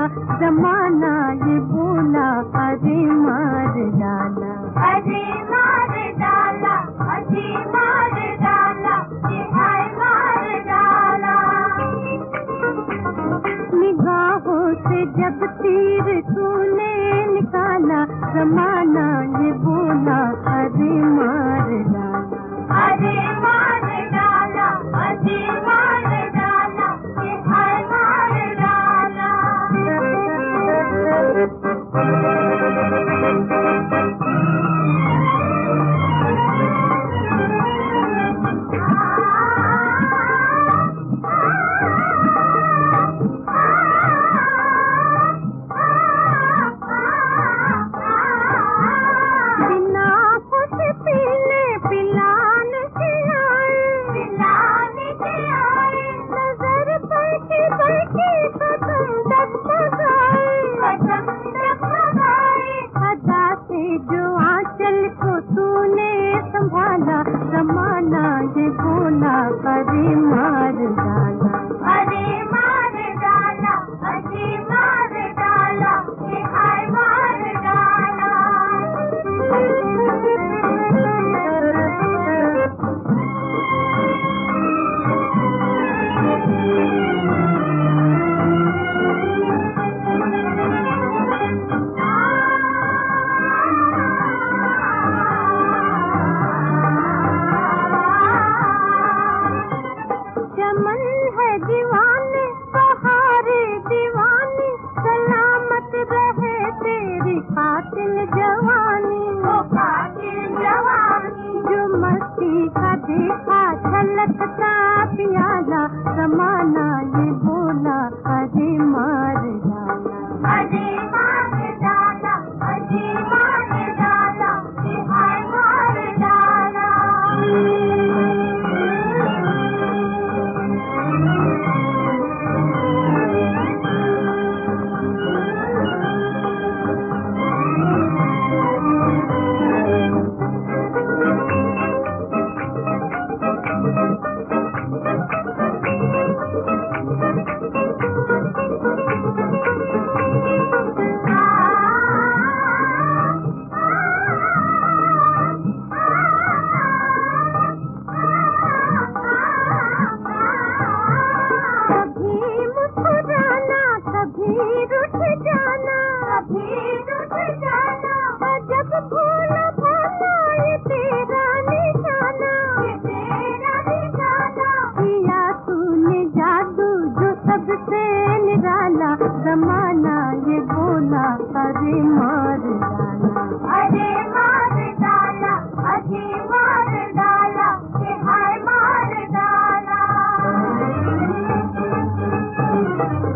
जमाना ये बोला अरे मार डाला, अरे मार डाला, अरे मार डाला, ये हाय मार डाला। निगाहों से जब तीर तूने निकाला, जमाना ये बोला अरे मार डाला, अरे मार डाला, अरे मार डाला, ये हाय मार डाला। बिना कुछ पीने पिलाने से आए, पिलाने से आए, नजर बैठी बैठी कदम डगमगाए, कदम डगमगाए, अदा से जो आंचल को तूने संभाला, जमाना ये बोला अरे मार डाला, अरे मार डाला, अरे मार डाला, ये हाय मार डाला। चमन है दीवाने बहारे दीवानी, सलामत रहे तेरी कातिल जवानी, वो कातिल जवानी, जो मस्ती का देखा छलकता प्याला, जमाना ये बोला अरे मार डाला, अरे मार डाला, अरे मार डाला, ये हाय मार डाला। कभी मुस्कुराना कभी रुठ जाना, कभी रुठ जाना, जब भूल भाना ये तेरा निशाना, ये तेरा निशाना, किया तूने जादू जो सबसे निराला, जमाना ये बोला अरे मार डाला, अरे मार डाला, अरे मार डाला, ये हाय मार डाला।